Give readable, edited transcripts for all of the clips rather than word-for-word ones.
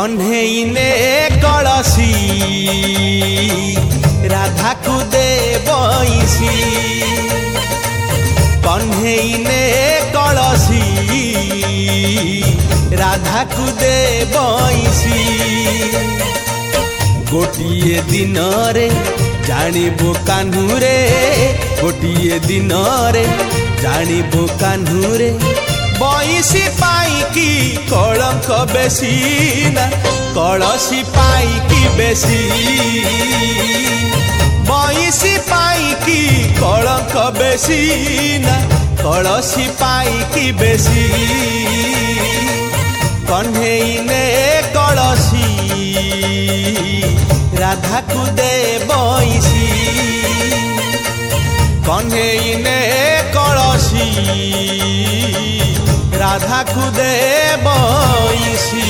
कन्हैने कलसी राधा को दे बइसी कन्हैने कलसी राधा को दे बइसी गोटिए दिन रे जानिबो कान्हू रे गोटिए दिन रे जानिबो कान्हू रे बइसी पाई की कलंक बेसी ना कलसी पाई की बेसी बइसी पाई की कलंक बेसी ना कलसी पाई की बेसी कन्हैने कलसी राधा को दे बइसी कन्हैने कलसी राधा को दे बइसी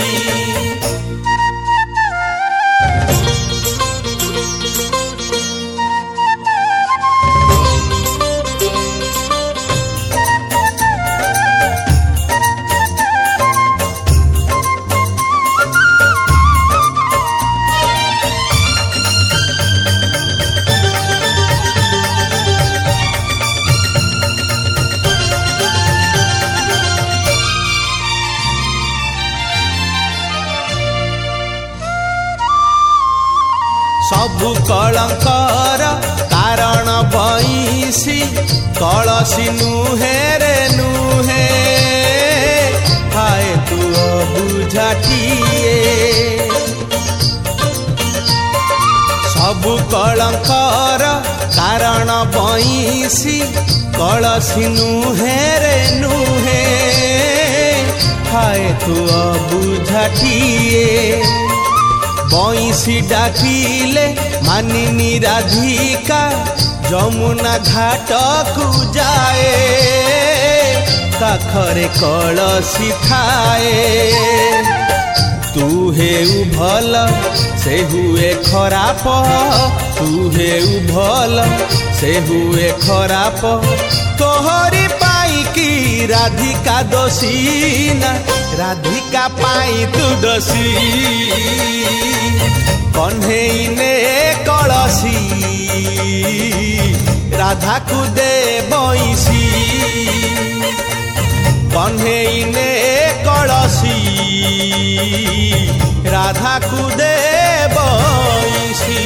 सबु कलंकर कारण बइसी कलसी नुहे रे नुहे हाय तू बुझाटिए सबु कलंकर कारण बइसी कलसी नुहे रे नुहे हाय तू बुझाटिए बइसी डाकिले मानिनी राधिका जमुना घाट को जाए काखरे कलसी थाए तू हेउ भल से हुए खराप तू हेउ भल से हुए खराप तोहरी पाई की राधिका दोषी ना राधिका पाई तू दोषी कन्हैने कलसी राधा को दे बइसी कन्हैने कलसी राधा को दे बइसी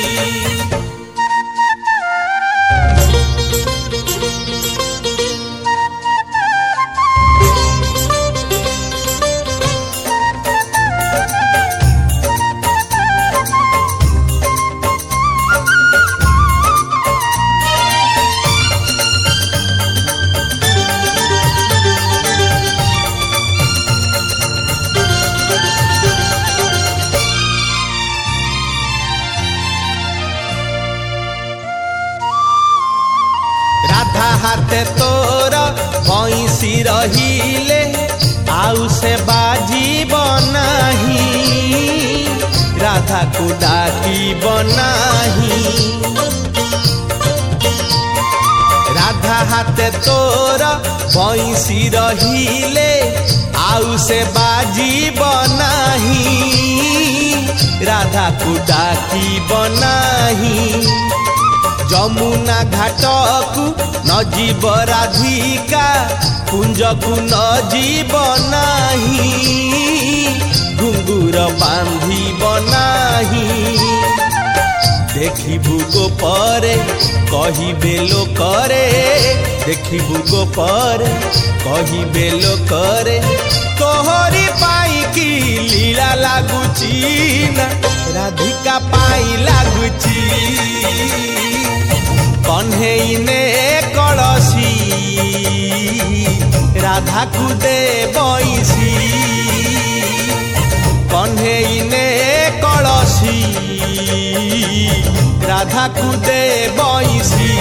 हाथे तोर बइसी रहिले आउ से बाजी बनाही राधा को डाकी बनाही राधा हाथे तोर बइसी रहिले आउ से बाजी बनाही राधा को डाकी बनाही जमुना घाट को नजीब राधिका कुंज को नजीब नाही घुंगुर बांधी बनाही देखिबु गो परे कहिबे लोकरे देखिबु गो परे कहिबे लोकरे तोहरी पाई की लीला लागुची ना राधिका पाई लागुची कन्हैने कलसी राधा को दे बइसी कन्हैने कलसी राधा को दे बइसी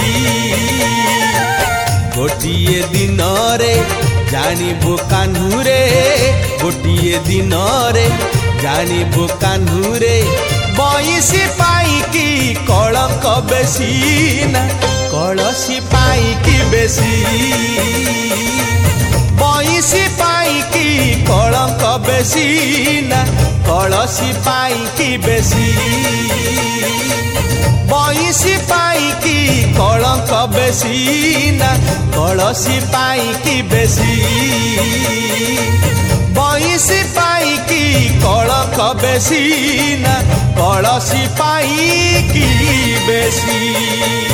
गोटिए दिन रे जानिबो कान्हू रे गोटिए दिन रे जानिबो कान्हू रे बइसी पाई की कलंक बेसी ना कलसी पाई की बेसी बइसी पाई की कलंक बेसी ना कलसी पाई की बेसी बइसी पाई की कलंक बेसी ना कलसी पाई की बेसी बइसी पाई की कलंक बेसी ना कलसी पाई की बेसी।